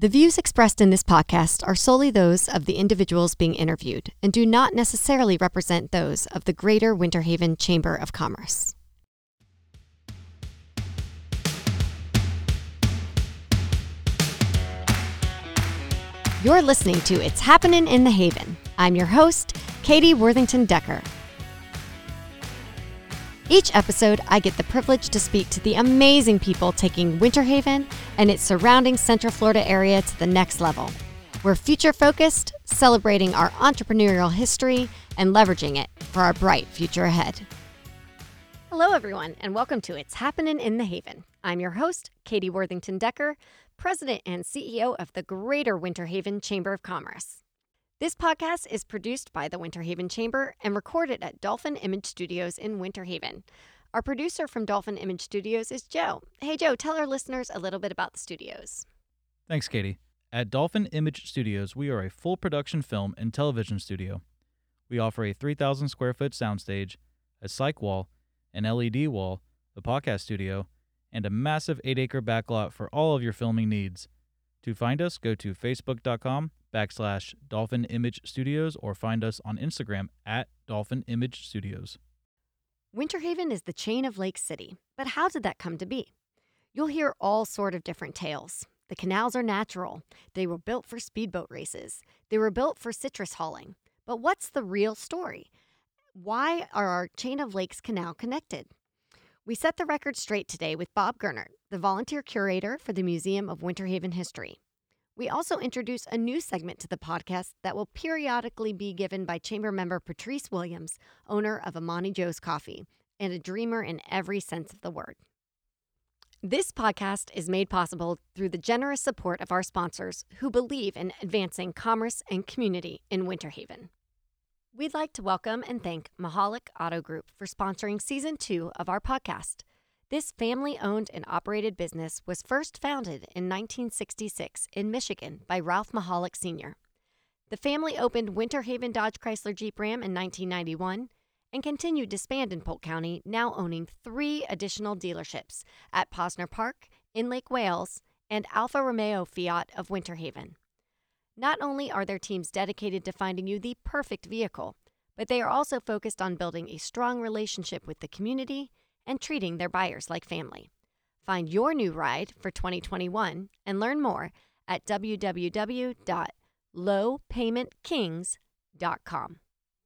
The views expressed in this podcast are solely those of the individuals being interviewed and do not necessarily represent those of the Greater Winter Haven Chamber of Commerce. You're listening to It's Happening in the Haven. I'm your host, Katie Worthington Decker. Each episode, I get the privilege to speak to the amazing people taking Winter Haven and its surrounding Central Florida area to the next level. We're future-focused, celebrating our entrepreneurial history and leveraging it for our bright future ahead. Hello, everyone, and welcome to It's Happening in the Haven. I'm your host, Katie Worthington Decker, President and CEO of the Greater Winter Haven Chamber of Commerce. This podcast is produced by the Winter Haven Chamber and recorded at Dolphin Image Studios in Winter Haven. Our producer from Dolphin Image Studios is Joe. Hey, Joe, tell our listeners a little bit about the studios. Thanks, Katie. At Dolphin Image Studios, we are a full production film and television studio. We offer a 3,000 square foot soundstage, a cyc wall, an LED wall, a podcast studio, and a massive 8-acre backlot for all of your filming needs. To find us, go to facebook.com/Dolphin Image Studios or find us on Instagram at Dolphin Image Studios. Winter Haven is the chain of Lake City, but how did that come to be? You'll hear all sort of different tales. The canals are natural. They were built for speedboat races. They were built for citrus hauling. But what's the real story? Why are our chain of lakes canal connected? We set the record straight today with Bob Gernert, the volunteer curator for the Museum of Winter Haven History. We also introduce a new segment to the podcast that will periodically be given by Chamber member Patrice Williams, owner of Amani Joe's Coffee, and a dreamer in every sense of the word. This podcast is made possible through the generous support of our sponsors who believe in advancing commerce and community in Winter Haven. We'd like to welcome and thank Mahalik Auto Group for sponsoring Season 2 of our podcast. This family-owned and operated business was first founded in 1966 in Michigan by Ralph Mahalik Sr. The family opened Winter Haven Dodge Chrysler Jeep Ram in 1991 and continued to expand in Polk County, now owning 3 additional dealerships at Posner Park, in Lake Wales, and Alfa Romeo Fiat of Winter Haven. Not only are their teams dedicated to finding you the perfect vehicle, but they are also focused on building a strong relationship with the community and treating their buyers like family. Find your new ride for 2021 and learn more at www.lowpaymentkings.com.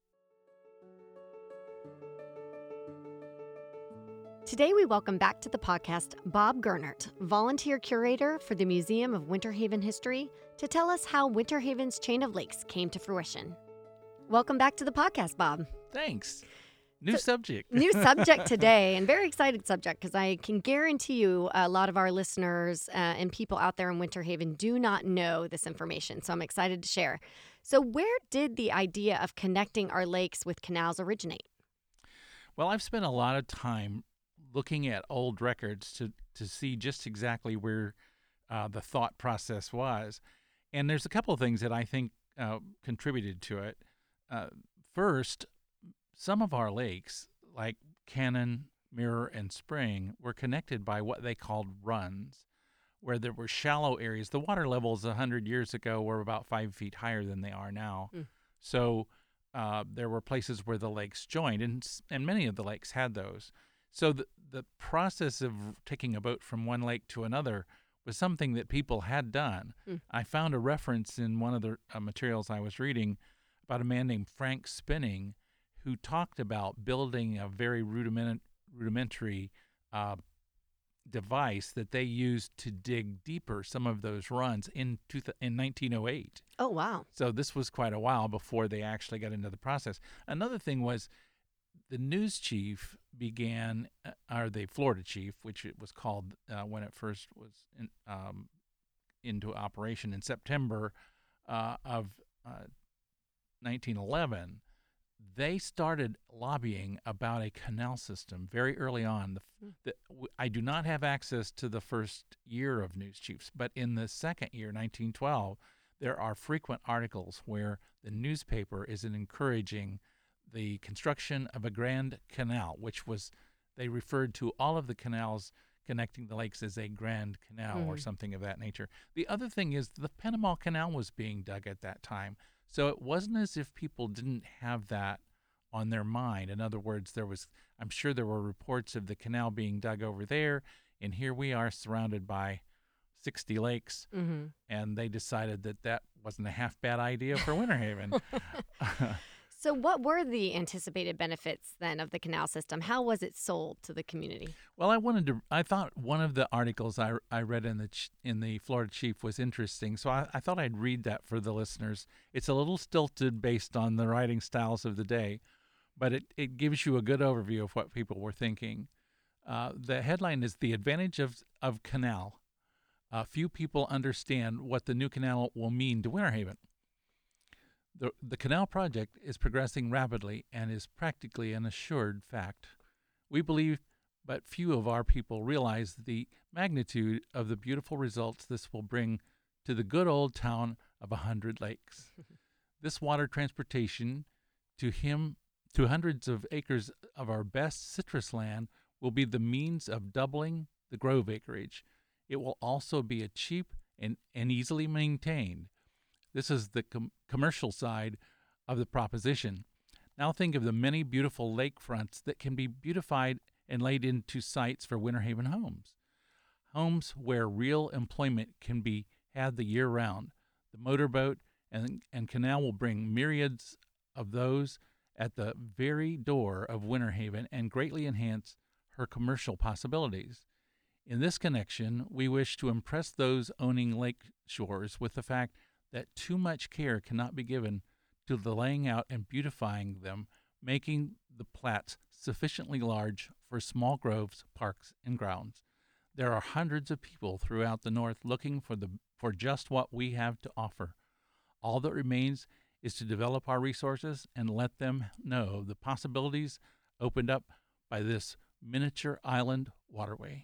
Today we welcome back to the podcast Bob Gernert, volunteer curator for the Museum of Winter Haven History, to tell us how Winter Haven's chain of lakes came to fruition. Welcome back to the podcast, Bob. Thanks. New subject today, and very excited subject, because I can guarantee you a lot of our listeners and people out there in Winter Haven do not know this information, so I'm excited to share. So where did the idea of connecting our lakes with canals originate? Well, I've spent a lot of time looking at old records to see just exactly where the thought process was. And there's a couple of things that I think contributed to it. First, some of our lakes, like Cannon, Mirror, and Spring, were connected by what they called runs, where there were shallow areas. The water levels 100 years ago were about 5 feet higher than they are now. So there were places where the lakes joined, and many of the lakes had those. So the process of taking a boat from one lake to another was something that people had done. I found a reference in one of the materials I was reading about a man named Frank Spinning, who talked about building a very rudimentary device that they used to dig deeper some of those runs in 1908. Oh, wow. So this was quite a while before they actually got into the process. Another thing was the news chief began, or the Florida chief, which it was called when it first was into operation in September of 1911, they started lobbying about a canal system very early on. I do not have access to the first year of news chiefs, but in the second year, 1912, there are frequent articles where the newspaper is encouraging the construction of a grand canal, which was, they referred to all of the canals connecting the lakes as a grand canal or something of that nature. The other thing is the Panama Canal was being dug at that time. So it wasn't as if people didn't have that on their mind. In other words, I'm sure there were reports of the canal being dug over there, and here we are surrounded by 60 lakes, and they decided that wasn't a half bad idea for Winter Haven. So what were the anticipated benefits then of the canal system? How was it sold to the community? Well, I thought one of the articles I read in the Florida Chief was interesting, so I thought I'd read that for the listeners. It's a little stilted based on the writing styles of the day, but it gives you a good overview of what people were thinking. The headline is "The Advantage of Canal. Few people understand what the new canal will mean to Winter Haven." The canal project is progressing rapidly and is practically an assured fact. We believe, but few of our people realize the magnitude of the beautiful results this will bring to the good old town of 100 lakes. This water transportation to hundreds of acres of our best citrus land will be the means of doubling the grove acreage. It will also be a cheap and easily maintained. This is the commercial side of the proposition. Now think of the many beautiful lakefronts that can be beautified and laid into sites for Winter Haven homes. Homes where real employment can be had the year round. The motorboat and canal will bring myriads of those at the very door of Winter Haven and greatly enhance her commercial possibilities. In this connection, we wish to impress those owning lake shores with the fact that too much care cannot be given to the laying out and beautifying them, making the plats sufficiently large for small groves, parks, and grounds. There are hundreds of people throughout the North looking for just what we have to offer. All that remains is to develop our resources and let them know the possibilities opened up by this miniature inland waterway.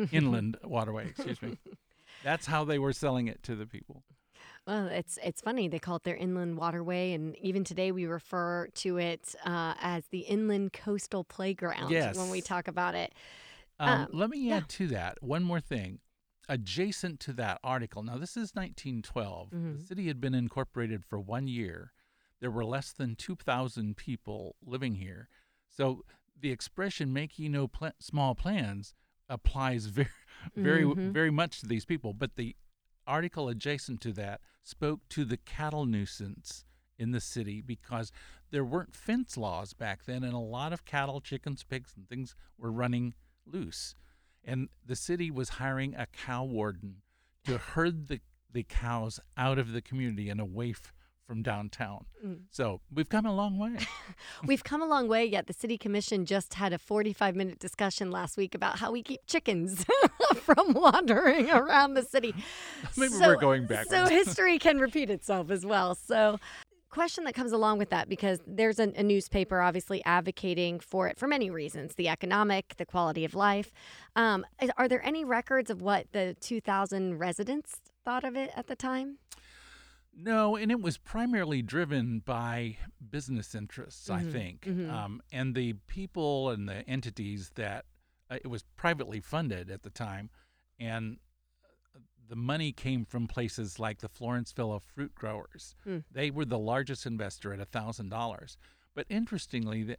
That's how they were selling it to the people. Well, it's funny. They call it their inland waterway, and even today we refer to it as the inland coastal playground when we talk about it. Let me add to that one more thing. Adjacent to that article, now this is 1912. The city had been incorporated for 1 year. There were less than 2,000 people living here. So the expression "make ye no small plans" applies very much to these people. But the article adjacent to that spoke to the cattle nuisance in the city because there weren't fence laws back then, and a lot of cattle, chickens, pigs, and things were running loose. And the city was hiring a cow warden to herd the cows out of the community and away from downtown. So we've come a long way. We've come a long way, yet the City Commission just had a 45-minute discussion last week about how we keep chickens from wandering around the city. Maybe we're going backwards. So history can repeat itself as well. So question that comes along with that, because there's a newspaper obviously advocating for it for many reasons, the economic, the quality of life. Are there any records of what the 2,000 residents thought of it at the time? No, and it was primarily driven by business interests, I think. And the people and the entities that it was privately funded at the time, and the money came from places like the Florenceville Fruit Growers. They were the largest investor at $1,000. But interestingly,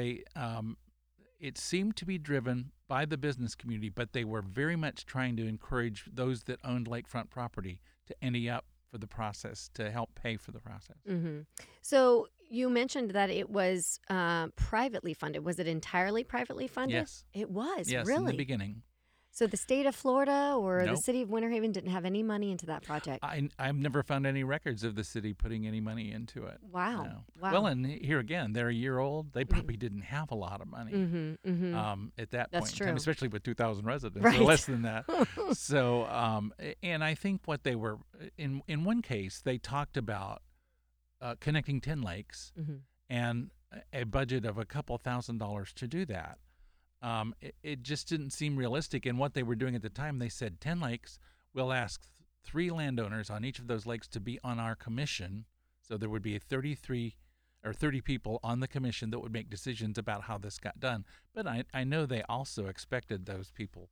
it seemed to be driven by the business community, but they were very much trying to encourage those that owned lakefront property to ante up for the process, to help pay for the process. So you mentioned that it was privately funded. Was it entirely privately funded? Yes. It was, yes, really? in the beginning. So the state of Florida or Nope. the city of Winter Haven didn't have any money into that project? I've never found any records of the city putting any money into it. Wow. No. Wow. Well, and here again, they're a year old. They probably didn't have a lot of money at that That's point in time, true. especially with 2,000 residents, Right. or less than that. So, and I think what they were, in one case, they talked about connecting 10 lakes and a budget of a couple $1,000s to do that. It just didn't seem realistic. And what they were doing at the time, they said 10 lakes, we'll ask 3 landowners on each of those lakes to be on our commission. So there would be 30 people on the commission that would make decisions about how this got done. But I know they also expected those people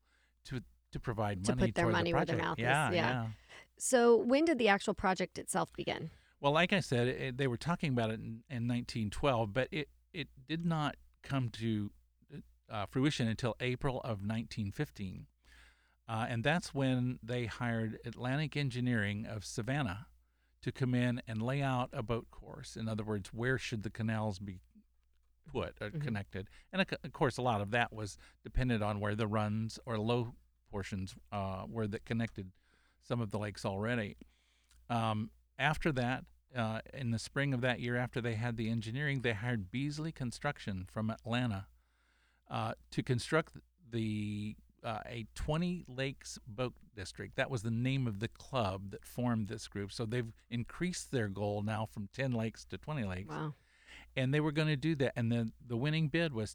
to provide To money put their toward money the where their project. mouth is, Yeah, yeah. yeah. So when did the actual project itself begin? Well, like I said, they were talking about it in 1912, but it did not come to fruition until April of 1915. And that's when they hired Atlantic Engineering of Savannah to come in and lay out a boat course. In other words, where should the canals be put, connected? And of course, a lot of that was dependent on where the runs or low portions were that connected some of the lakes already. After that, in the spring of that year, after they had the engineering, they hired Beasley Construction from Atlanta to construct a 20 lakes boat district. That was the name of the club that formed this group. So they've increased their goal now from 10 lakes to 20 lakes. Wow. And they were going to do that. And the winning bid was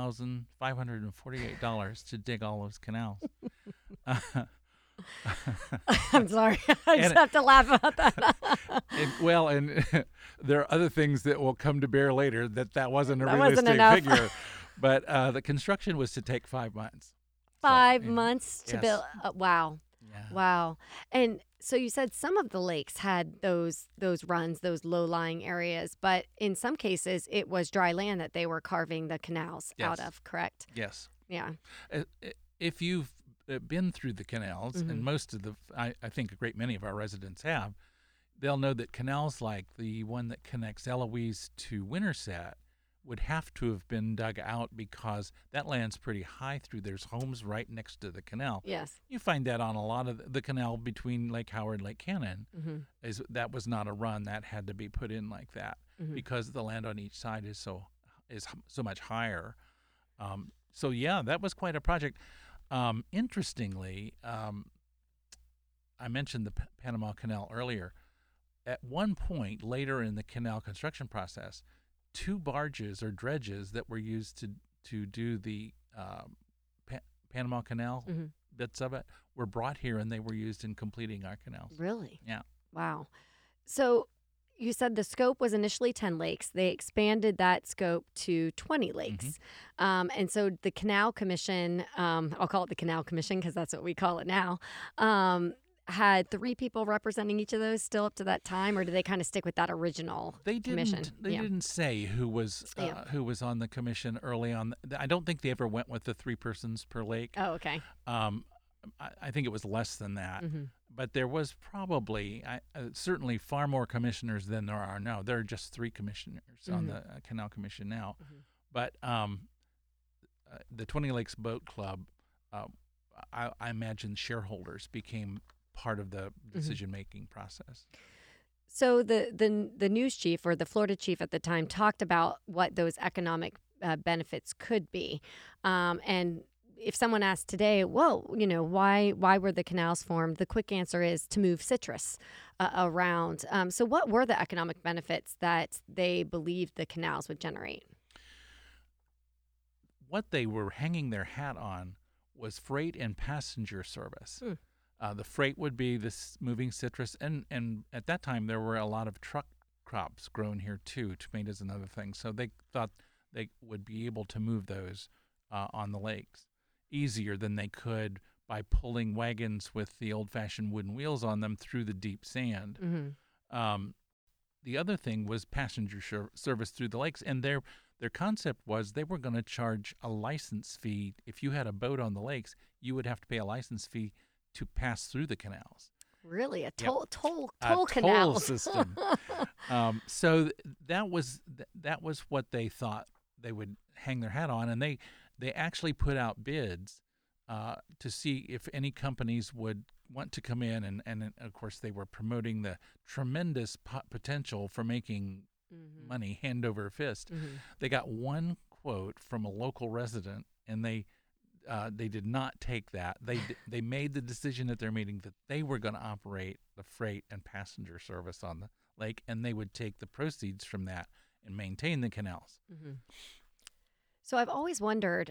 $10,548 to dig all those canals. I'm sorry. I just have to laugh about that. and there are other things that will come to bear later that wasn't a That wasn't realistic enough. figure. But the construction was to take 5 months. 5 months to Yes. build. Wow. Yeah. Wow. And so you said some of the lakes had those runs, those low-lying areas, but in some cases it was dry land that they were carving the canals out Yes. of, correct? Yes. Yeah. If you've been through the canals, and most of I think a great many of our residents have, they'll know that canals like the one that connects Eloise to Winterset would have to have been dug out because that land's pretty high through. There's homes right next to the canal. Yes. You find that on a lot of the canal between Lake Howard and Lake Cannon. That was not a run that had to be put in like that because the land on each side is so much higher. So yeah, that was quite a project. Interestingly, I mentioned the Panama Canal earlier. At one point later in the canal construction process, 2 barges or dredges that were used to do the Panama Canal bits of it were brought here, and they were used in completing our canals. Really? Yeah. Wow. So you said the scope was initially 10 lakes. They expanded that scope to 20 lakes. And so the Canal Commission, I'll call it the Canal Commission because that's what we call it now, had 3 people representing each of those still up to that time, or did they kind of stick with that original commission? They didn't say who was on the commission early on. I don't think they ever went with the 3 persons per lake. Oh, okay. I think it was less than that. But there was probably certainly far more commissioners than there are now. There are just 3 commissioners on the Canal Commission now. But the 20 Lakes Boat Club, I imagine shareholders became part of the decision-making process. So the news chief, or the Florida chief at the time, talked about what those economic benefits could be. And if someone asked today, well, why were the canals formed? The quick answer is to move citrus around. So what were the economic benefits that they believed the canals would generate? What they were hanging their hat on was freight and passenger service. The freight would be this moving citrus, and at that time there were a lot of truck crops grown here too, tomatoes and other things. So they thought they would be able to move those on the lakes easier than they could by pulling wagons with the old-fashioned wooden wheels on them through the deep sand. The other thing was passenger service through the lakes, and their concept was they were going to charge a license fee. If you had a boat on the lakes, you would have to pay a license fee to pass through the canals. Really, a toll A canal toll system. So that was what they thought they would hang their hat on, and they actually put out bids to see if any companies would want to come in, and of course they were promoting the tremendous potential for making money hand over fist. They got one quote from a local resident, and they did not take that. They made the decision at their meeting that they were going to operate the freight and passenger service on the lake, and they would take the proceeds from that and maintain the canals. So I've always wondered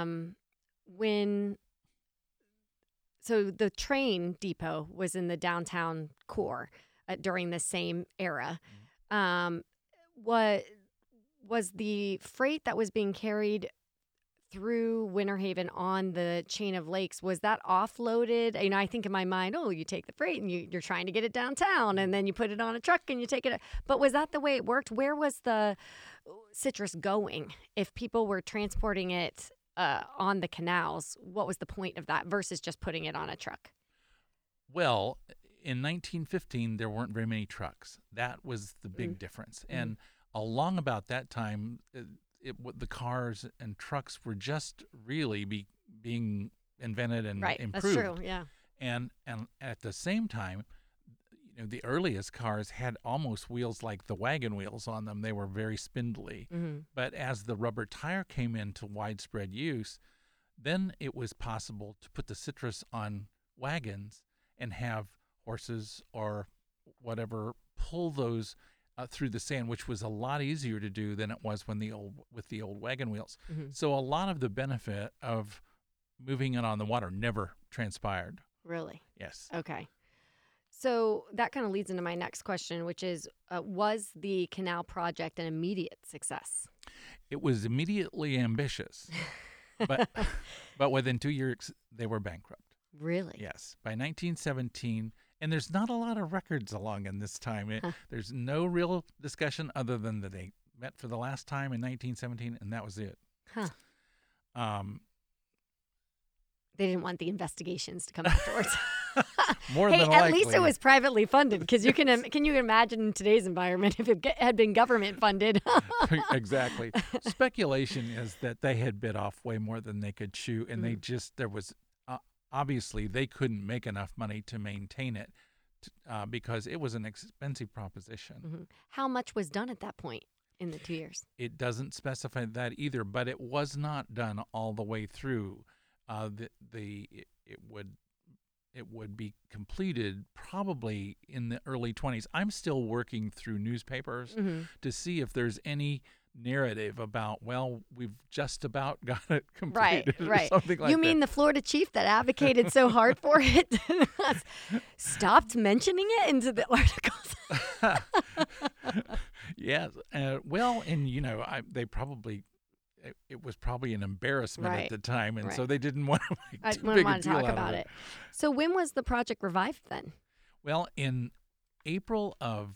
so the train depot was in the downtown core during the same era. What was the freight that was being carried through Winter Haven on the chain of lakes, was that offloaded? You know, I think in my mind, oh, you take the freight and you're trying to get it downtown, and then you put it on a truck and you take it. But was that the way it worked? Where was the citrus going? If people were transporting it on the canals, what was the point of that versus just putting it on a truck? Well, in 1915, there weren't very many trucks. That was the big difference. Mm. And along about that time, the cars and trucks were just really being invented and Right, improved. that's true, yeah. And at the same time, you know, the earliest cars had almost wheels like the wagon wheels on them. They were very spindly. Mm-hmm. But as the rubber tire came into widespread use, then it was possible to put the citrus on wagons and have horses or whatever pull those through the sand, which was a lot easier to do than it was with the old wagon wheels. Mm-hmm. So a lot of the benefit of moving it on the water never transpired. Really? Yes. Okay. So that kind of leads into my next question, which is, was the canal project an immediate success? It was immediately ambitious, but within 2 years they were bankrupt. Really? Yes. By 1917, and there's not a lot of records along in this time. There's no real discussion other than that they met for the last time in 1917, and that was it. Huh. Um, They didn't want the investigations to come afterwards. more Hey, than at likely. least it was privately funded, because can you imagine in today's environment if it had been government funded? Exactly. Speculation is that they had bit off way more than they could chew, and there was obviously they couldn't make enough money to maintain it because it was an expensive proposition. Mm-hmm. How much was done at that point in the 2 years? It doesn't specify that either, but it was not done all the way through. It would be completed probably in the early 20s. I'm still working through newspapers to see if there's any narrative about, well, we've just about got it completed or something like that. You mean the Florida chief that advocated so hard for it stopped mentioning it into the articles? Yes. Well, and you know, they probably it was probably an embarrassment at the time, and so they didn't want to make too big a deal talk out about of it. So when was the project revived then? Well, in April of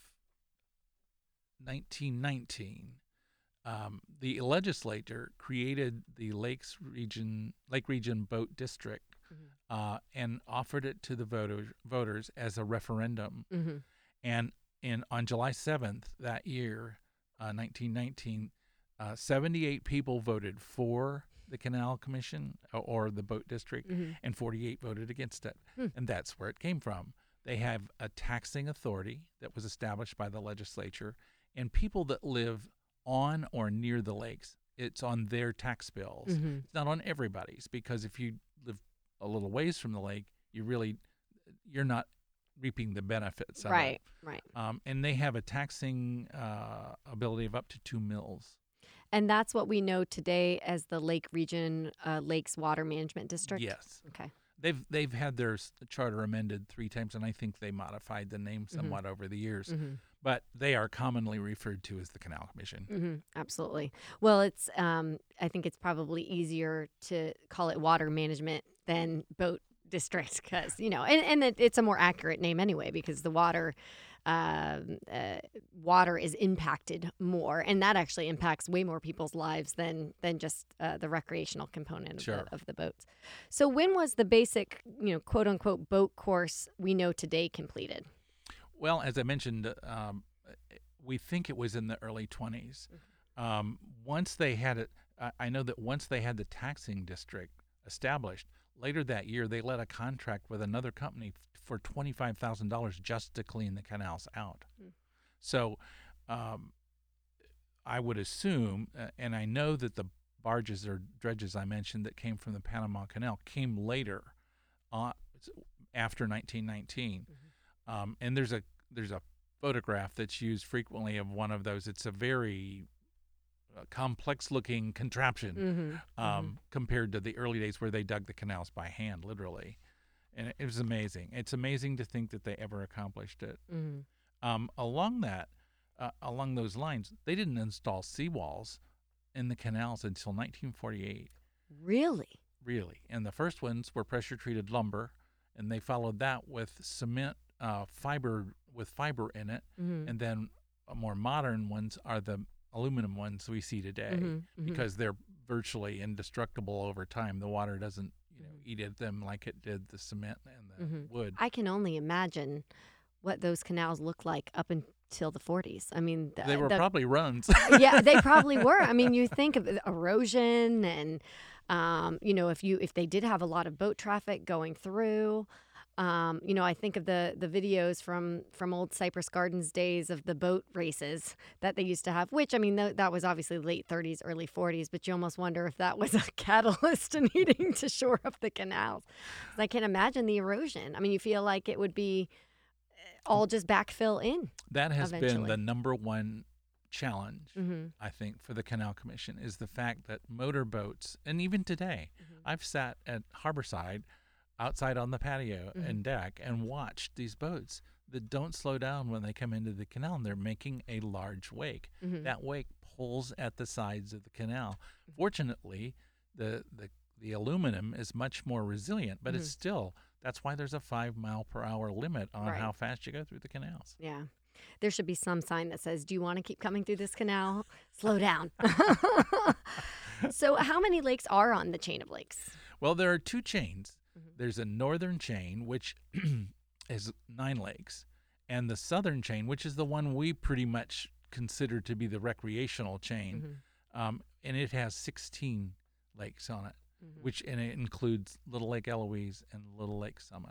1919, the legislature created the Lake Region Boat District and offered it to the voters as a referendum. Mm-hmm. And on July 7th that year, 1919, 78 people voted for the Canal Commission or the Boat District, and 48 voted against it. And that's where it came from. They have a taxing authority that was established by the legislature, and people that live on or near the lakes, it's on their tax bills. It's not on everybody's, because if you live a little ways from the lake, you're not reaping the benefits of it. Right. And they have a taxing ability of up to 2 mills. And that's what we know today as the Lake Region Lakes Water Management District? Yes. Okay. They've had their charter amended 3 times, and I think they modified the name somewhat over the years. But they are commonly referred to as the Canal Commission. Absolutely. Well, it's I think it's probably easier to call it water management than boat district, because and it's a more accurate name anyway, because the water is impacted more, and that actually impacts way more people's lives than just the recreational component of the boats. So when was the basic, quote unquote boat course we know today completed? Well, as I mentioned, we think it was in the early 20s. Once they had it, I know that once they had the taxing district established, later that year they let a contract with another company for $25,000 just to clean the canals out. So I would assume, and I know that the barges or dredges I mentioned that came from the Panama Canal came later, after 1919. And there's a photograph that's used frequently of one of those. It's a very complex-looking contraption compared to the early days where they dug the canals by hand, literally. And it was amazing. It's amazing to think that they ever accomplished it. Along those lines, they didn't install seawalls in the canals until 1948. Really? really. And the first ones were pressure-treated lumber, and they followed that with cement fiber with fiber in it. Mm-hmm. And then more modern ones are the aluminum ones we see today Mm-hmm. Mm-hmm. because they're virtually indestructible over time. The water doesn't, eat at them like it did the cement and the wood. I can only imagine what those canals looked like up until the 40s. I mean, They were probably runs. yeah, they probably were. I mean, you think of erosion and, if they did have a lot of boat traffic going through. I think of the videos from old Cypress Gardens days of the boat races that they used to have, which, I mean, that was obviously late 30s, early 40s, but you almost wonder if that was a catalyst to needing to shore up the canals. 'Cause I can't imagine the erosion. I mean, you feel like it would be all just backfill in. That has been eventually. the number one challenge, Mm-hmm. I think, for the Canal Commission is the fact that motorboats, and even today, I've sat at Harborside outside on the patio and deck and watched these boats that don't slow down when they come into the canal, and they're making a large wake. Mm-hmm. That wake pulls at the sides of the canal. Fortunately, the aluminum is much more resilient, but it's still, that's why there's a 5-mile-per-hour limit on Right. how fast you go through the canals. Yeah. There should be some sign that says, "Do you want to keep coming through this canal? Slow down." So how many lakes are on the chain of lakes? Well, there are two chains. Mhm. There's a northern chain, which is 9 lakes, and the southern chain, which is the one we pretty much consider to be the recreational chain, and it has 16 lakes on it, and it includes Little Lake Eloise and Little Lake Summit.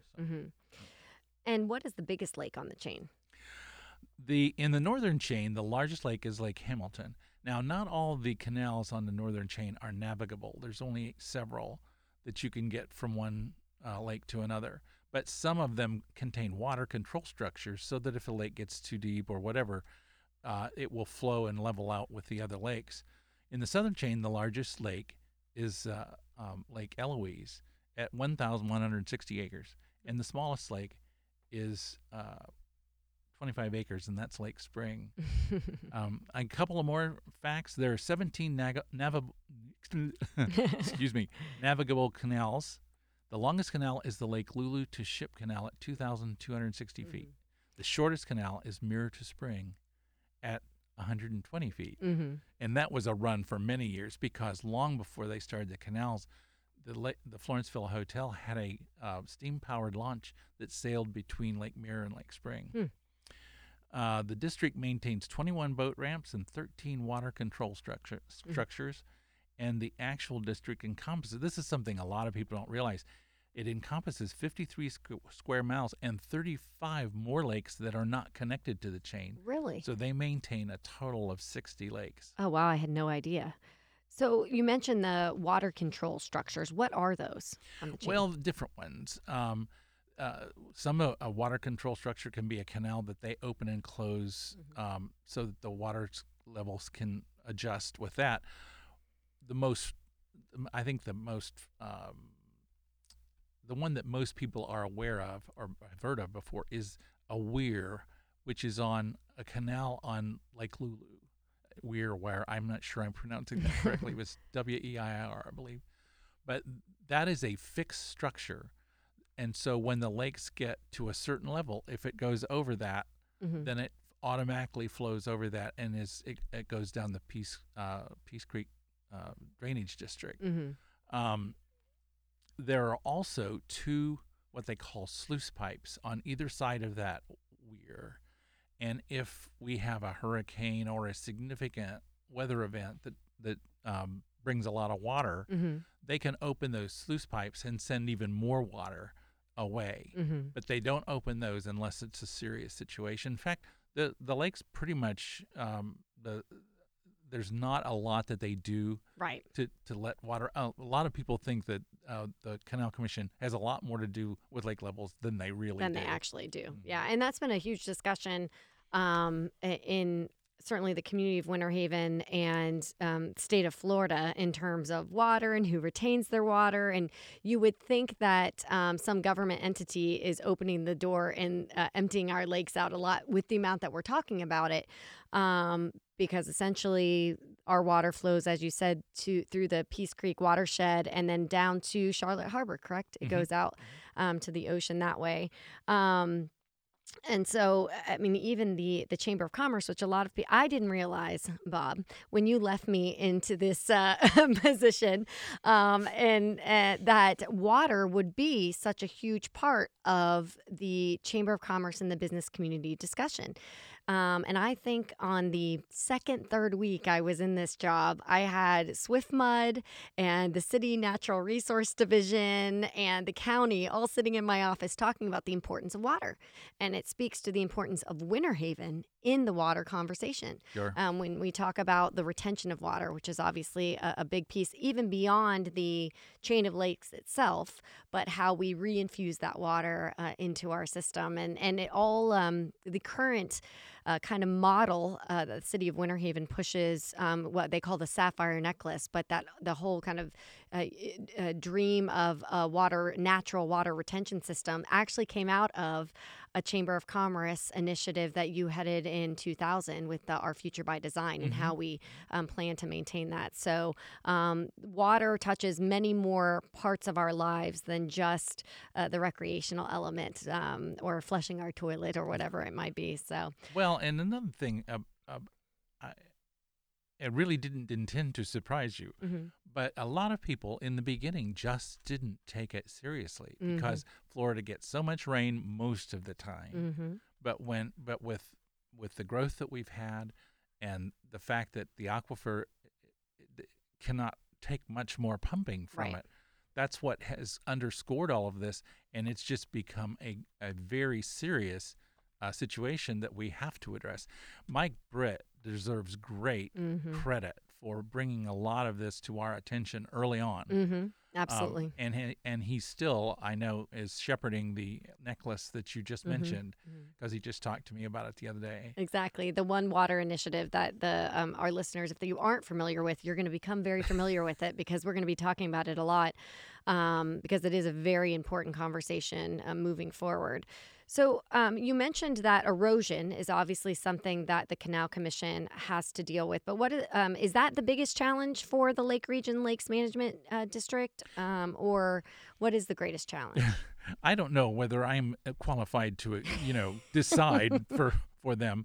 And what is the biggest lake on the chain? In the northern chain, the largest lake is Lake Hamilton. Now, not all the canals on the northern chain are navigable. There's only several that you can get from one lake to another. But some of them contain water control structures so that if a lake gets too deep or whatever, it will flow and level out with the other lakes. In the southern chain, the largest lake is Lake Eloise at 1,160 acres. And the smallest lake is 25 acres, and that's Lake Spring. A couple of more facts. There are 17 navigable canals. The longest canal is the Lake Lulu to Ship Canal at 2,260 feet. The shortest canal is Mirror to Spring at 120 feet. And that was a run for many years because long before they started the canals, the Florenceville Hotel had a steam-powered launch that sailed between Lake Mirror and Lake Spring. The district maintains 21 boat ramps and 13 water control structures, and the actual district encompasses, this is something a lot of people don't realize, it encompasses 53 square miles and 35 more lakes that are not connected to the chain. Really? So they maintain a total of 60 lakes. Oh, wow. I had no idea. So you mentioned the water control structures. What are those on the chain? Well, different ones. A water control structure can be a canal that they open and close so that the water levels can adjust with that. The one that most people are aware of or have heard of before is a weir, which is on a canal on Lake Lulu. Weir, I'm not sure I'm pronouncing that correctly. It was Weir, I believe. But that is a fixed structure. And so when the lakes get to a certain level, if it goes over that, then it automatically flows over that and it goes down the Peace Creek drainage district. There are also 2 what they call sluice pipes on either side of that weir. And if we have a hurricane or a significant weather event that brings a lot of water, they can open those sluice pipes and send even more water away. But they don't open those unless it's a serious situation. In fact, the lake's pretty much there's not a lot that they do to let water out. A lot of people think that the Canal Commission has a lot more to do with lake levels than they really do. They actually do. Yeah, and that's been a huge discussion in certainly the community of Winter Haven and state of Florida in terms of water and who retains their water. And you would think that some government entity is opening the door and emptying our lakes out a lot with the amount that we're talking about it, because essentially our water flows, as you said, through the Peace Creek watershed and then down to Charlotte Harbor, correct? It goes out to the ocean that way. And so, I mean, even the Chamber of Commerce, which a lot of people, I didn't realize, Bob, when you left me into this position, and that water would be such a huge part of the Chamber of Commerce and the business community discussion. And I think on the second, third week I was in this job, I had SwiftMud and the City Natural Resource Division and the county all sitting in my office talking about the importance of water. And it speaks to the importance of Winter Haven in the water conversation. Sure. When we talk about the retention of water, which is obviously a big piece, even beyond the chain of lakes itself, but how we reinfuse that water into our system. And it all, the current kind of model the city of Winter Haven pushes, what they call the Sapphire Necklace, but that the whole kind of dream of a natural water retention system actually came out of a Chamber of Commerce initiative that you headed in 2000 with Our Future by Design and how we plan to maintain that. So water touches many more parts of our lives than just the recreational element or flushing our toilet or whatever it might be. So Well, and another thing, I really didn't intend to surprise you, but a lot of people in the beginning just didn't take it seriously because Florida gets so much rain most of the time. But with the growth that we've had and the fact that the aquifer cannot take much more pumping from it, that's what has underscored all of this, and it's just become a very serious situation that we have to address. Mike Britt deserves great credit for bringing a lot of this to our attention early on. Absolutely. And he still, I know, is shepherding the necklace that you just mentioned because he just talked to me about it the other day. Exactly. The One Water Initiative that our listeners, if you aren't familiar with, you're going to become very familiar with it because we're going to be talking about it a lot because it is a very important conversation moving forward. So you mentioned that erosion is obviously something that the Canal Commission has to deal with. But what is that the biggest challenge for the Lake Region Lakes Management District, or what is the greatest challenge? I don't know whether I'm qualified to, decide for them.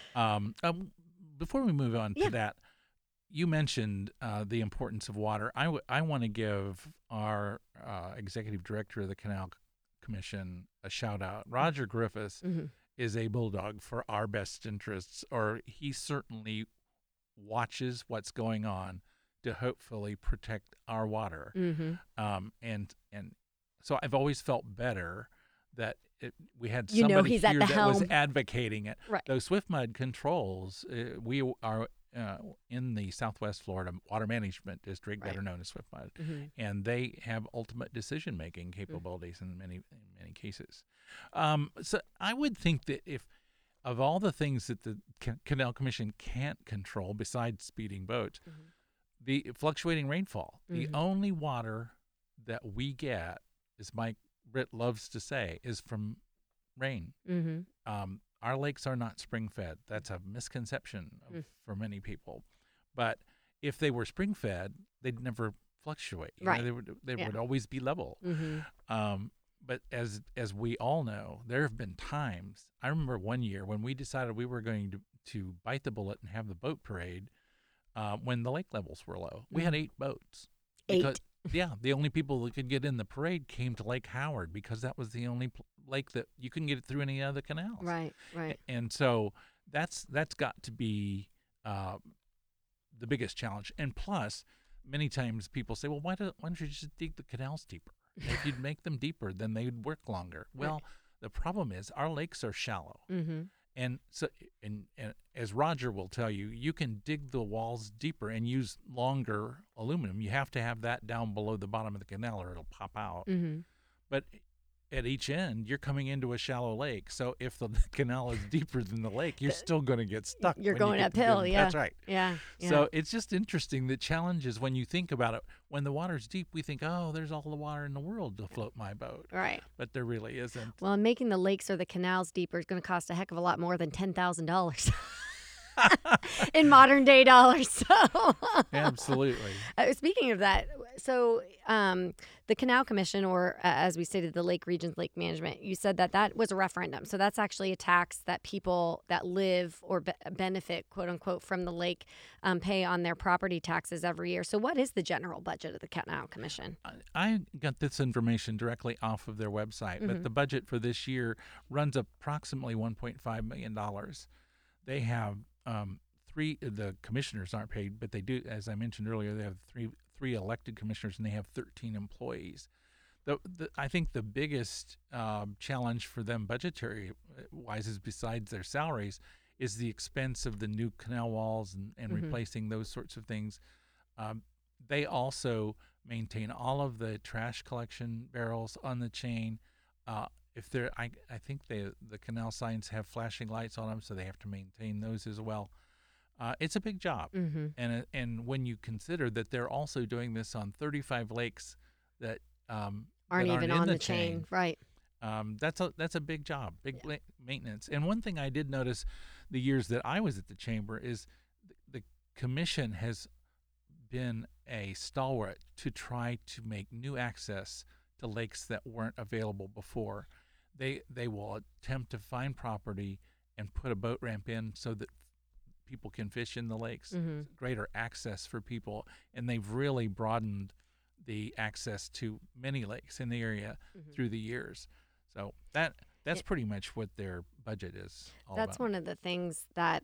Before we move on to that, you mentioned the importance of water. I want to give our executive director of the Canal Commission a shout out. Roger Griffiths is a bulldog for our best interests, or he certainly watches what's going on to hopefully protect our water. And so I've always felt better that we had somebody he's here at the that helm. was advocating it. Right. Those SwiftMud controls, we are in the Southwest Florida Water Management District, better known as SwiftMud, and they have ultimate decision-making capabilities in many cases. So I would think that if of all the things that the Canal Commission can't control besides speeding boats, the fluctuating rainfall, the only water that we get, as Mike Britt loves to say, is from rain. Our lakes are not spring-fed. That's a misconception for many people. But if they were spring-fed, they'd never fluctuate. They would always be level. But as we all know, there have been times. I remember one year when we decided we were going to bite the bullet and have the boat parade when the lake levels were low. We had 8 boats. The only people that could get in the parade came to Lake Howard because that was the only lake that you couldn't get it through any other canals. Right. And so that's got to be the biggest challenge. And plus, many times people say, well, why don't you just dig the canals deeper? If you'd make them deeper, then they'd work longer. Well, the problem is our lakes are shallow. And so, and as Roger will tell you, you can dig the walls deeper and use longer aluminum. You have to have that down below the bottom of the canal or it'll pop out. But at each end, you're coming into a shallow lake. So if the canal is deeper than the lake, you're still going to get stuck. You're going uphill, That's right. Yeah. So it's just interesting, the challenges when you think about it. When the water's deep, we think, oh, there's all the water in the world to float my boat. Right. But there really isn't. Well, making the lakes or the canals deeper is going to cost a heck of a lot more than $10,000. in modern day dollars. So, Absolutely. speaking of that, so the Canal Commission, or as we stated, the Lake Regions Lake Management, you said that that was a referendum. So that's actually a tax that people that live or benefit, quote unquote, from the lake pay on their property taxes every year. So what is the general budget of the Canal Commission? I got this information directly off of their website, but the budget for this year runs approximately $1.5 million. They have the commissioners aren't paid, but they do, as I mentioned earlier, they have three elected commissioners, and they have 13 employees. I think the biggest challenge for them budgetary-wise is, besides their salaries, is the expense of the new canal walls and replacing those sorts of things. They also maintain all of the trash collection barrels on the chain. If they're, I think the canal signs have flashing lights on them, so they have to maintain those as well. It's a big job, and when you consider that they're also doing this on 35 lakes that aren't even on the chain, right? That's a big job, maintenance. And one thing I did notice the years that I was at the chamber is the commission has been a stalwart to try to make new access to lakes that weren't available before. They will attempt to find property and put a boat ramp in so that people can fish in the lakes, greater access for people, and they've really broadened the access to many lakes in the area through the years. So that's pretty much what their budget is all about. That's one of the things that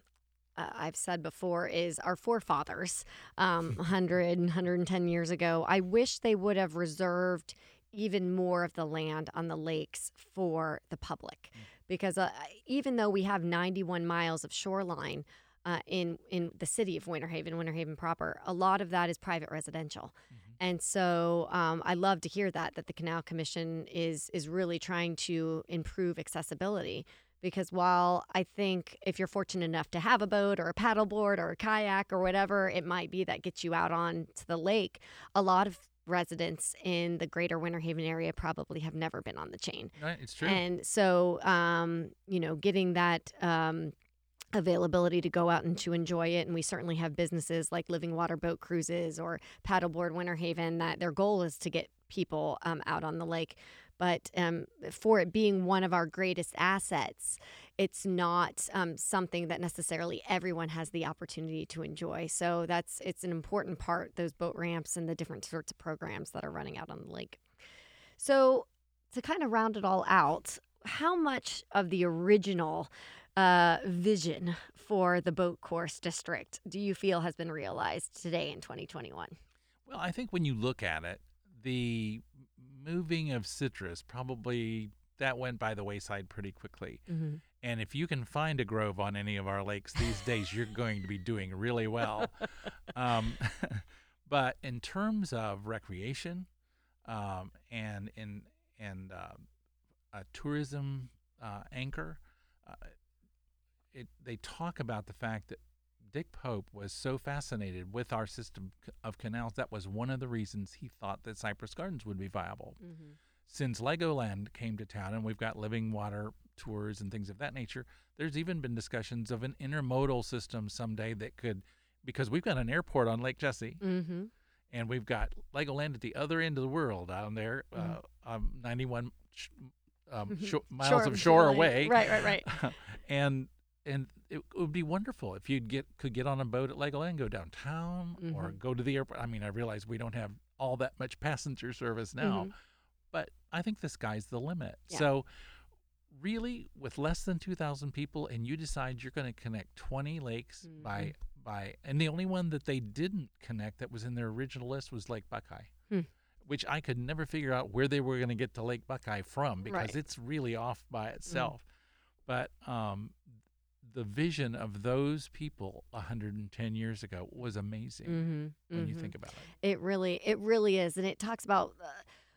I've said before is our forefathers, 100, 110 years ago, I wish they would have reserved even more of the land on the lakes for the public. Because even though we have 91 miles of shoreline in the city of Winter Haven proper, a lot of that is private residential. And so I love to hear that the Canal Commission is really trying to improve accessibility. Because while I think if you're fortunate enough to have a boat or a paddleboard or a kayak or whatever it might be that gets you out on to the lake, a lot of residents in the greater Winter Haven area probably have never been on the chain. Right, it's true. And so, getting that availability to go out and to enjoy it. And we certainly have businesses like Living Water Boat Cruises or Paddleboard Winter Haven that their goal is to get people out on the lake. But for it being one of our greatest assets, it's not something that necessarily everyone has the opportunity to enjoy. So it's an important part, those boat ramps and the different sorts of programs that are running out on the lake. So to kind of round it all out, how much of the original vision for the boat course district do you feel has been realized today in 2021? Well, I think when you look at it, the moving of citrus, probably that went by the wayside pretty quickly. And if you can find a grove on any of our lakes these days, you're going to be doing really well. But in terms of recreation and a tourism anchor, they talk about the fact that Dick Pope was so fascinated with our system of canals. That was one of the reasons he thought that Cypress Gardens would be viable. Since Legoland came to town, and we've got living water tours and things of that nature, there's even been discussions of an intermodal system someday that could, because we've got an airport on Lake Jessie, and we've got Legoland at the other end of the world down there, 91 miles of shore away. Right. And it would be wonderful if you could get on a boat at Legoland, go downtown, or go to the airport. I mean, I realize we don't have all that much passenger service now, but I think the sky's the limit. Yeah. So really, with less than 2,000 people, and you decide you're going to connect 20 lakes by, and the only one that they didn't connect that was in their original list was Lake Buckeye, which I could never figure out where they were going to get to Lake Buckeye from, because it's really off by itself. But the vision of those people 110 years ago was amazing when you think about it. It really is. And it talks about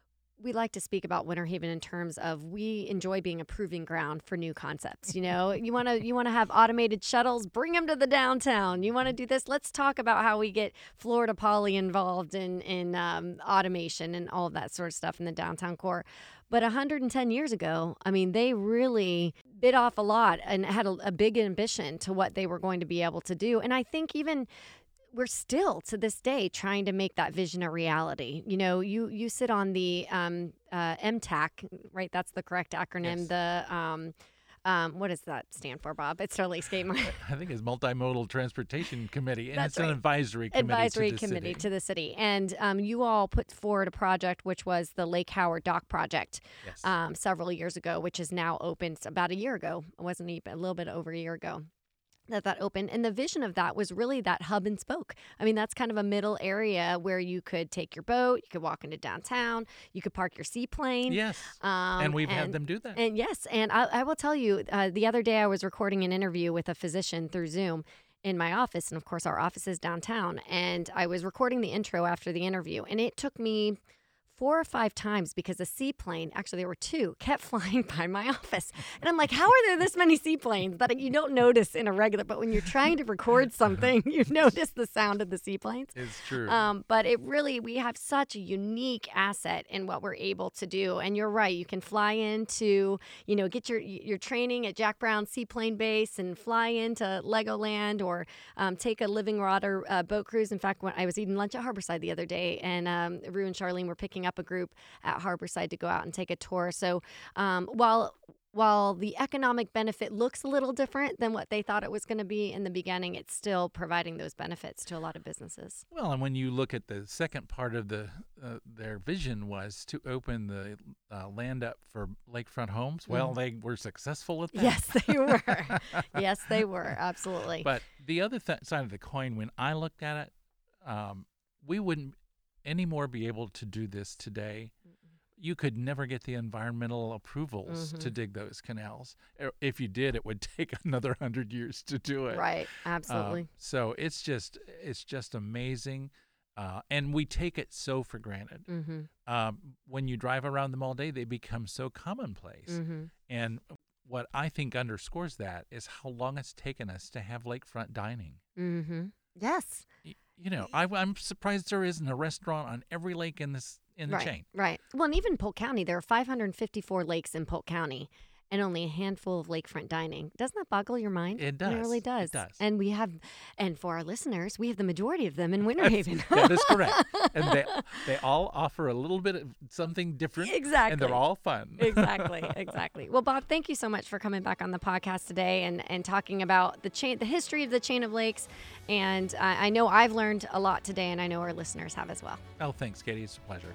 we like to speak about Winter Haven in terms of we enjoy being a proving ground for new concepts. You know, you want to have automated shuttles, bring them to the downtown. You want to do this? Let's talk about how we get Florida Poly involved in automation and all of that sort of stuff in the downtown core. But 110 years ago, I mean, they really bit off a lot and had a big ambition to what they were going to be able to do. And I think even we're still to this day trying to make that vision a reality. You know, you sit on the MTAC, right? That's the correct acronym. Yes. The what does that stand for, Bob? It's totally escaped my. I think it's Multimodal Transportation Committee, and That's it's an right. advisory committee To the city. And you all put forward a project which was the Lake Howard Dock project Yes. several years ago, which is now open about a year ago. It wasn't even a little bit over a year ago that opened. And the vision of that was really that hub and spoke. I mean, that's kind of a middle area where you could take your boat, you could walk into downtown, you could park your seaplane. Yes. And we've had them do that. And yes, and I will tell you, the other day I was recording an interview with a physician through Zoom in my office. And of course, our office is downtown. And I was recording the intro after the interview. And it took me 4 or 5 times because a seaplane, actually there were 2, kept flying by my office. And I'm like, how are there this many seaplanes that you don't notice in a regular, but when you're trying to record something, you notice the sound of the seaplanes. It's true. But we have such a unique asset in what we're able to do. And you're right, you can fly into, get your training at Jack Brown Seaplane Base and fly into Legoland or take a living water boat cruise. In fact, when I was eating lunch at Harborside the other day, and Rue and Charlene were picking up a group at Harborside to go out and take a tour. So while the economic benefit looks a little different than what they thought it was going to be in the beginning, it's still providing those benefits to a lot of businesses. Well, and when you look at the second part of their vision was to open the land up for lakefront homes. Well, they were successful at that. Yes, they were. Yes, they were. Absolutely. But the other side of the coin, when I looked at it, we wouldn't anymore be able to do this today. You could never get the environmental approvals to dig those canals. If you did, it would take another 100 years to do it. Right, absolutely. So it's just amazing, and we take it so for granted. When you drive around them all day, they become so commonplace. And what I think underscores that is how long it's taken us to have lakefront dining. Yes. I'm surprised there isn't a restaurant on every lake in the chain. Right. Well, and even Polk County, there are 554 lakes in Polk County and only a handful of lakefront dining. Doesn't that boggle your mind? It does. It really does. It does. And for our listeners, we have the majority of them in Winter Haven. That is correct. And they all offer a little bit of something different. Exactly. And they're all fun. Exactly. Well, Bob, thank you so much for coming back on the podcast today and talking about the history of the chain of lakes. And I know I've learned a lot today, and I know our listeners have as well. Oh, thanks, Katie. It's a pleasure.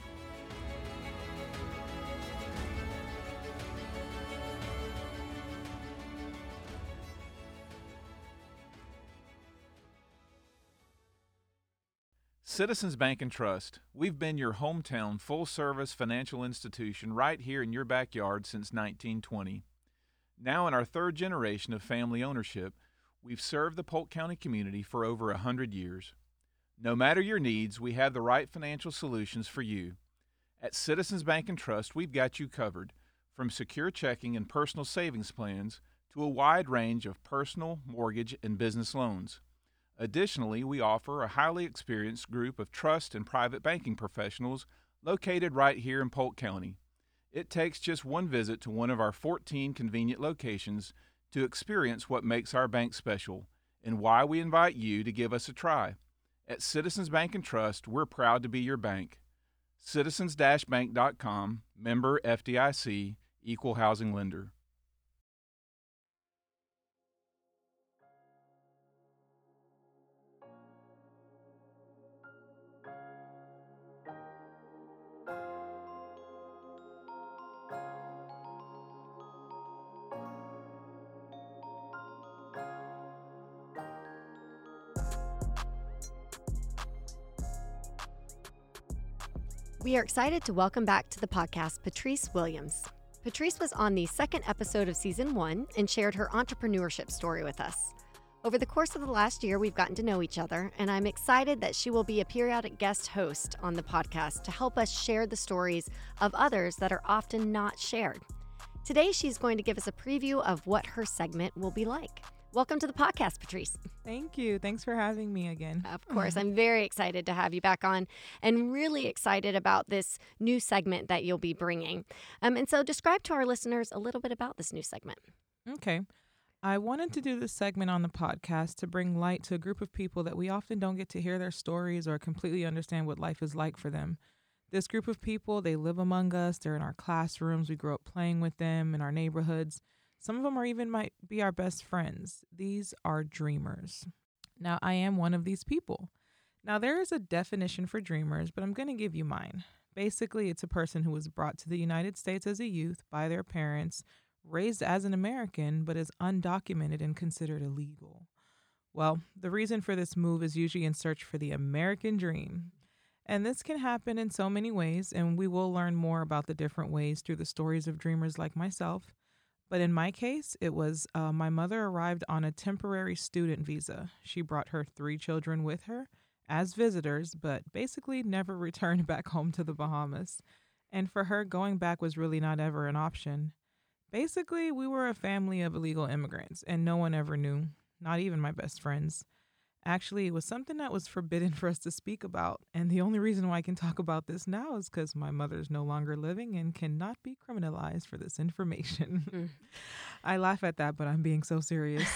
Citizens Bank and Trust. We've been your hometown full-service financial institution right here in your backyard since 1920. Now in our 3rd generation of family ownership, we've served the Polk County community for over 100 years. No matter your needs, we have the right financial solutions for you. At Citizens Bank and Trust, we've got you covered, from secure checking and personal savings plans to a wide range of personal, mortgage, and business loans. Additionally, we offer a highly experienced group of trust and private banking professionals located right here in Polk County. It takes just one visit to one of our 14 convenient locations to experience what makes our bank special and why we invite you to give us a try. At Citizens Bank and Trust, we're proud to be your bank. Citizens-bank.com, member FDIC, equal housing lender. We are excited to welcome back to the podcast Patrice Williams. Patrice was on the 2nd episode of Season 1 and shared her entrepreneurship story with us. Over the course of the last year, we've gotten to know each other, and I'm excited that she will be a periodic guest host on the podcast to help us share the stories of others that are often not shared. Today, she's going to give us a preview of what her segment will be like. Welcome to the podcast, Patrice. Thank you. Thanks for having me again. Of course. I'm very excited to have you back on and really excited about this new segment that you'll be bringing. And so describe to our listeners a little bit about this new segment. Okay. I wanted to do this segment on the podcast to bring light to a group of people that we often don't get to hear their stories or completely understand what life is like for them. This group of people, they live among us. They're in our classrooms. We grew up playing with them in our neighborhoods. Some of them might be our best friends. These are dreamers. Now, I am one of these people. Now, there is a definition for dreamers, but I'm going to give you mine. Basically, it's a person who was brought to the United States as a youth by their parents, raised as an American, but is undocumented and considered illegal. Well, the reason for this move is usually in search for the American dream. And this can happen in so many ways, and we will learn more about the different ways through the stories of dreamers like myself. But in my case, it was my mother arrived on a temporary student visa. She brought her 3 children with her as visitors, but basically never returned back home to the Bahamas. And for her, going back was really not ever an option. Basically, we were a family of illegal immigrants, and no one ever knew, not even my best friends. Actually, it was something that was forbidden for us to speak about, and the only reason why I can talk about this now is because my mother's no longer living and cannot be criminalized for this information. I laugh at that, but I'm being so serious.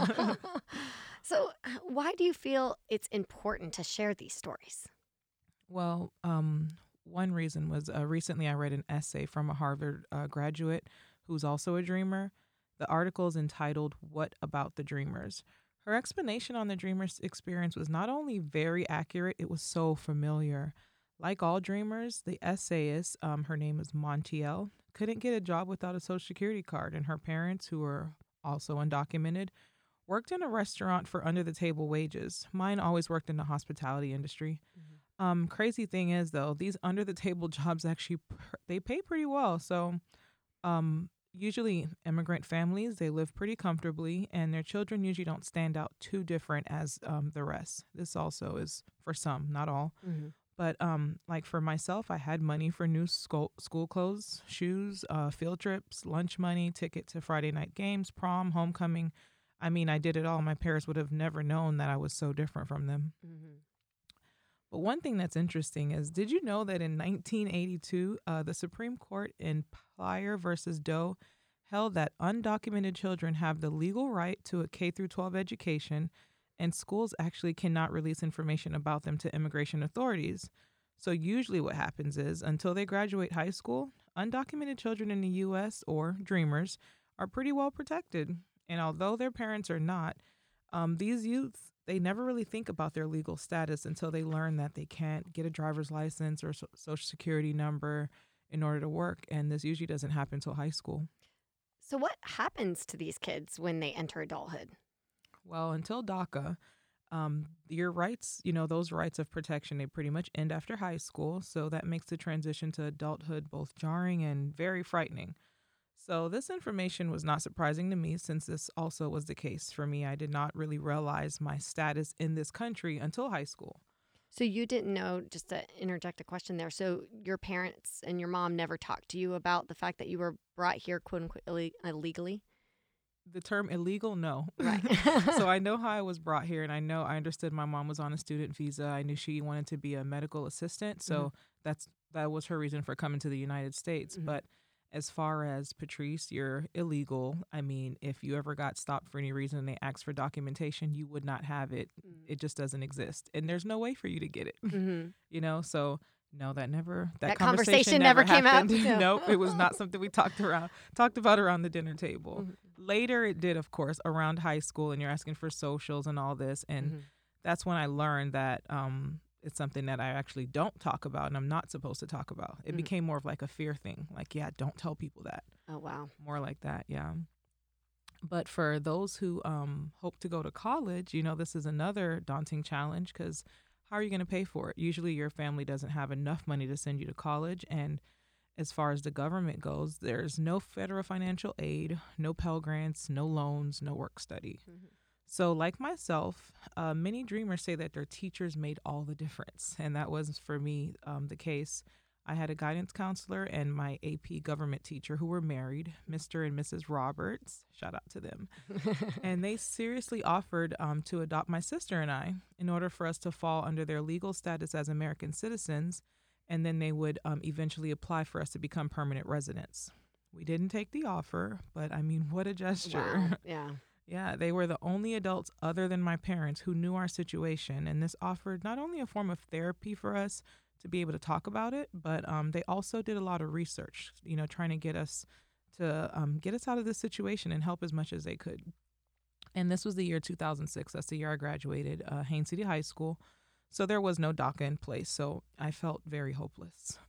So why do you feel it's important to share these stories? Well, one reason was recently I read an essay from a Harvard graduate who's also a dreamer. The article is entitled, "What About the Dreamers?" Her explanation on the dreamer's experience was not only very accurate, it was so familiar. Like all dreamers, the essayist, her name is Montiel, couldn't get a job without a Social Security card, and her parents, who were also undocumented, worked in a restaurant for under-the-table wages. Mine always worked in the hospitality industry. Crazy thing is, though, these under-the-table jobs actually, they pay pretty well. So usually immigrant families, they live pretty comfortably, and their children usually don't stand out too different as the rest. This also is for some, not all. Mm-hmm. But like for myself, I had money for new school clothes, shoes, field trips, lunch money, ticket to Friday night games, prom, homecoming. I mean, I did it all. My parents would have never known that I was so different from them. Mm-hmm. But one thing that's interesting is, did you know that in 1982, the Supreme Court in Plyer versus Doe held that undocumented children have the legal right to a K-12 education, and schools actually cannot release information about them to immigration authorities. So usually what happens is, until they graduate high school, undocumented children in the U.S., or dreamers, are pretty well protected. And although their parents are not, these youths, they never really think about their legal status until they learn that they can't get a driver's license or social security number in order to work. And this usually doesn't happen until high school. So what happens to these kids when they enter adulthood? Well, until DACA, your rights, those rights of protection, they pretty much end after high school. So that makes the transition to adulthood both jarring and very frightening. So this information was not surprising to me, since this also was the case for me. I did not really realize my status in this country until high school. So you didn't know, just to interject a question there, so your parents and your mom never talked to you about the fact that you were brought here, quote unquote, illegally? The term illegal, no. Right. So I know how I was brought here, and I understood my mom was on a student visa. I knew she wanted to be a medical assistant, so that was her reason for coming to the United States. Mm-hmm. But as far as, Patrice, you're illegal. I mean, if you ever got stopped for any reason and they asked for documentation, you would not have it. Mm-hmm. It just doesn't exist. And there's no way for you to get it. Mm-hmm. So no, that conversation never came happened. out. No. Nope, it was not something we talked about around the dinner table. Mm-hmm. Later, it did, of course, around high school, and you're asking for socials and all this. And that's when I learned that it's something that I actually don't talk about and I'm not supposed to talk about. It became more of like a fear thing. Like, yeah, don't tell people that. Oh, wow. More like that, yeah. But for those who hope to go to college, this is another daunting challenge, because how are you going to pay for it? Usually your family doesn't have enough money to send you to college. And as far as the government goes, there's no federal financial aid, no Pell Grants, no loans, no work study. So, like myself, many dreamers say that their teachers made all the difference. And that was, for me, the case. I had a guidance counselor and my AP government teacher who were married, Mr. and Mrs. Roberts. Shout out to them. And they seriously offered to adopt my sister and I in order for us to fall under their legal status as American citizens. And then they would eventually apply for us to become permanent residents. We didn't take the offer, but I mean, what a gesture. Wow. Yeah. Yeah, they were the only adults other than my parents who knew our situation. And this offered not only a form of therapy for us to be able to talk about it, but they also did a lot of research, trying to get us out of this situation and help as much as they could. And this was the year 2006. That's the year I graduated Haines City High School. So there was no DACA in place. So I felt very hopeless.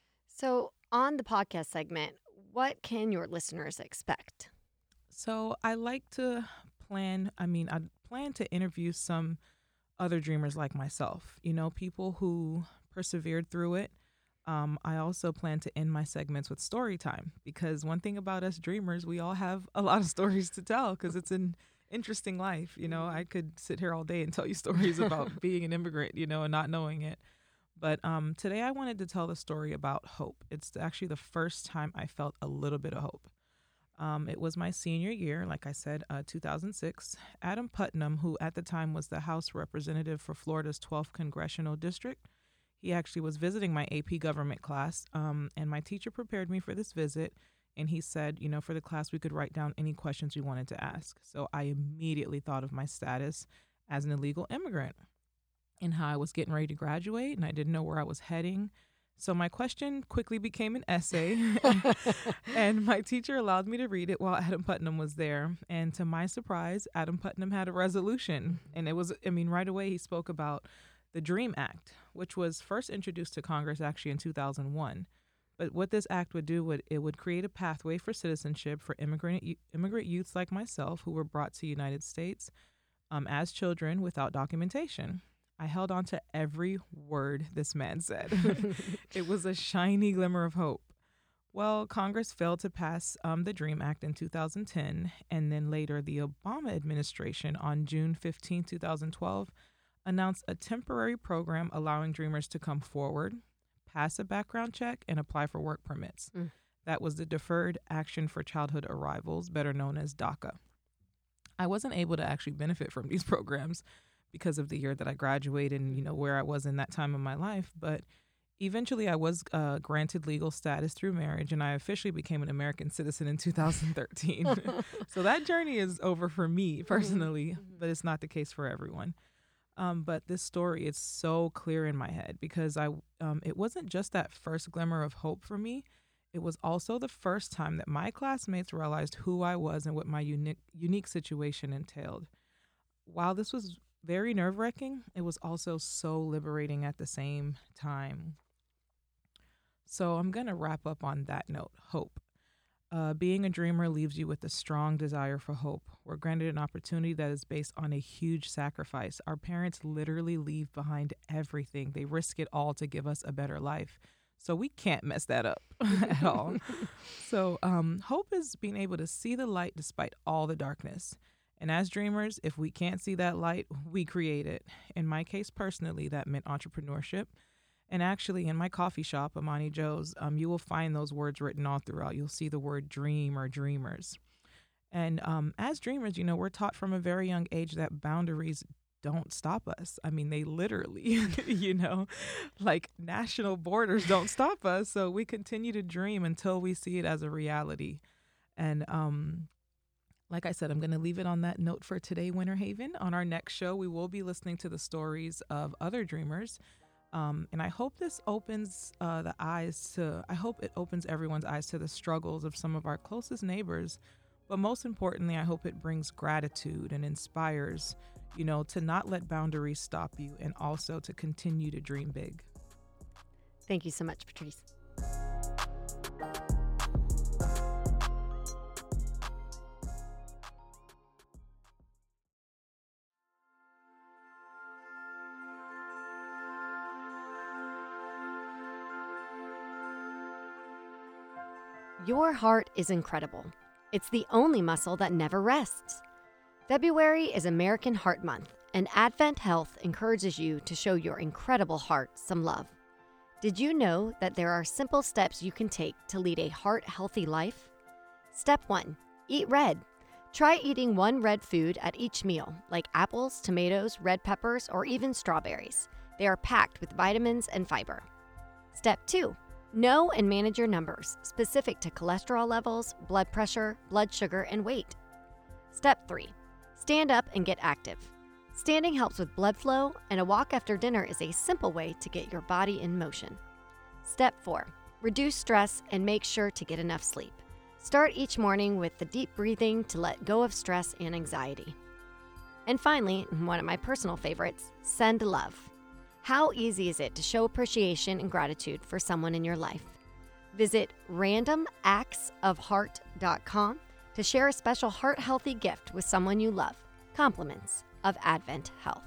So on the podcast segment, what can your listeners expect? So I like to I plan to interview some other dreamers like myself, people who persevered through it. I also plan to end my segments with story time because one thing about us dreamers, we all have a lot of stories to tell because it's an interesting life. I could sit here all day and tell you stories about being an immigrant, and not knowing it. But today I wanted to tell the story about hope. It's actually the first time I felt a little bit of hope. It was my senior year, like I said, 2006. Adam Putnam, who at the time was the House representative for Florida's 12th Congressional District, he actually was visiting my AP government class, and my teacher prepared me for this visit, and he said, for the class we could write down any questions we wanted to ask. So I immediately thought of my status as an illegal immigrant and how I was getting ready to graduate, and I didn't know where I was heading. So my question quickly became an essay, and my teacher allowed me to read it while Adam Putnam was there. And to my surprise, Adam Putnam had a resolution, and it was, right away he spoke about the DREAM Act, which was first introduced to Congress actually in 2001. But what this act would do, it would create a pathway for citizenship for immigrant youths like myself who were brought to the United States as children without documentation. I held on to every word this man said. It was a shiny glimmer of hope. Well, Congress failed to pass the DREAM Act in 2010, and then later the Obama administration on June 15, 2012, announced a temporary program allowing dreamers to come forward, pass a background check, and apply for work permits. That was the Deferred Action for Childhood Arrivals, better known as DACA. I wasn't able to actually benefit from these programs because of the year that I graduated and, where I was in that time of my life. But eventually I was granted legal status through marriage, and I officially became an American citizen in 2013. So that journey is over for me personally, but it's not the case for everyone. But this story is so clear in my head because it wasn't just that first glimmer of hope for me. It was also the first time that my classmates realized who I was and what my unique situation entailed. While this was very nerve-wracking, it was also so liberating at the same time. So I'm going to wrap up on that note, hope. Being a dreamer leaves you with a strong desire for hope. We're granted an opportunity that is based on a huge sacrifice. Our parents literally leave behind everything. They risk it all to give us a better life. So we can't mess that up at all. So hope is being able to see the light despite all the darkness. And as dreamers, if we can't see that light, we create it. In my case, personally, that meant entrepreneurship. And actually, in my coffee shop, Amani Joe's, you will find those words written all throughout. You'll see the word dream or dreamers. And as dreamers, we're taught from a very young age that boundaries don't stop us. I mean, they literally, like national borders don't stop us. So we continue to dream until we see it as a reality. And like I said, I'm going to leave it on that note for today, Winter Haven. On our next show, we will be listening to the stories of other dreamers. And I hope this opens I hope it opens everyone's eyes to the struggles of some of our closest neighbors. But most importantly, I hope it brings gratitude and inspires, to not let boundaries stop you and also to continue to dream big. Thank you so much, Patrice. Your heart is incredible. It's the only muscle that never rests. February is American Heart Month, and Advent Health encourages you to show your incredible heart some love. Did you know that there are simple steps you can take to lead a heart-healthy life? Step 1. Eat red. Try eating one red food at each meal, like apples, tomatoes, red peppers, or even strawberries. They are packed with vitamins and fiber. Step 2. Know and manage your numbers, specific to cholesterol levels, blood pressure, blood sugar, and weight. Step 3. Stand up and get active. Standing helps with blood flow, and a walk after dinner is a simple way to get your body in motion. Step 4. Reduce stress and make sure to get enough sleep. Start each morning with the deep breathing to let go of stress and anxiety. And finally, one of my personal favorites, send love. How easy is it to show appreciation and gratitude for someone in your life? Visit randomactsofheart.com to share a special heart-healthy gift with someone you love. Compliments of Advent Health.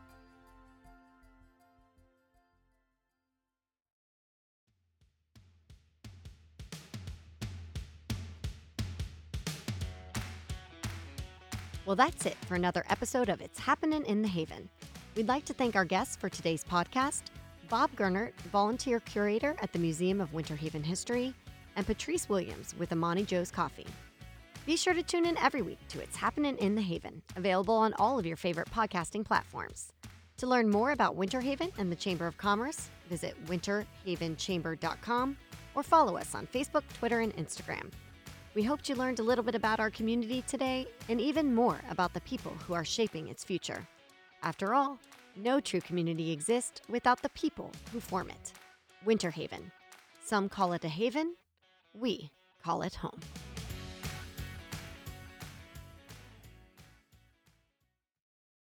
Well, that's it for another episode of It's Happening in the Haven. We'd like to thank our guests for today's podcast, Bob Gernert, volunteer curator at the Museum of Winter Haven History, and Patrice Williams with Amani Joe's Coffee. Be sure to tune in every week to It's Happening in the Haven, available on all of your favorite podcasting platforms. To learn more about Winter Haven and the Chamber of Commerce, visit winterhavenchamber.com or follow us on Facebook, Twitter, and Instagram. We hoped you learned a little bit about our community today and even more about the people who are shaping its future. After all, no true community exists without the people who form it. Winter Haven. Some call it a haven. We call it home.